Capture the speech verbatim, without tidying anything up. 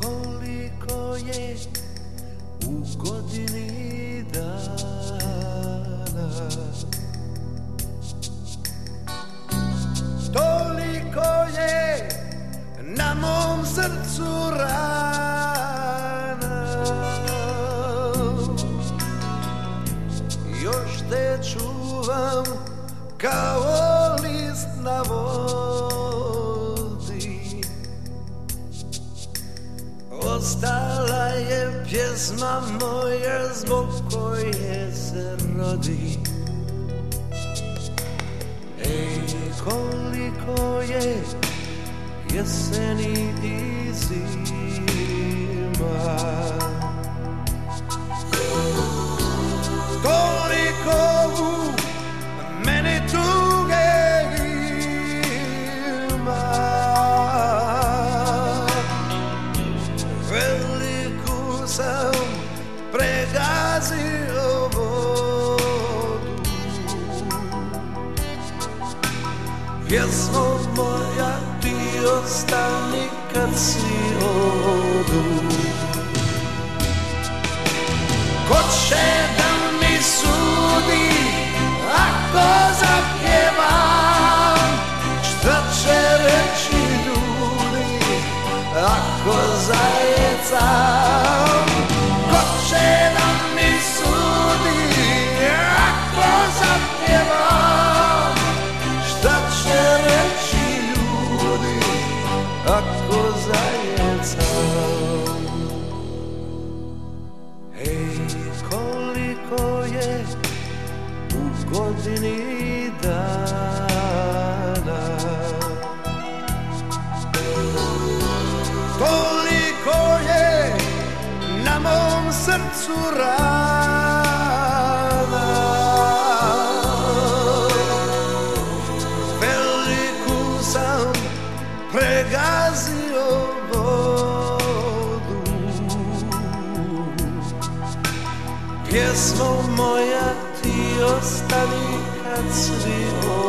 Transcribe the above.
koliko je u godini dana, toliko je na mom srcu rana. Još te čuvam kao list na vodi, ostala je pjesma moja zbog koje se rodi. Ej, koliko je jeseni i zima, toliko u meni tuge ima. Veliku sam pregazio vodu, pjesmo moja ti ostani kad svi odu. Ko će da mi sudi ako zapjevam? Šta će reći ljudi ako zajecam? Ko će da mi sudi ako zapjevam? Šta će reći ljudi ako zajecam? Ej, koliko je u godini dana, toliko je na mom srcu rana. Veliku sam pregazio vodu, pjesmo moja ti ostani kad svi odu.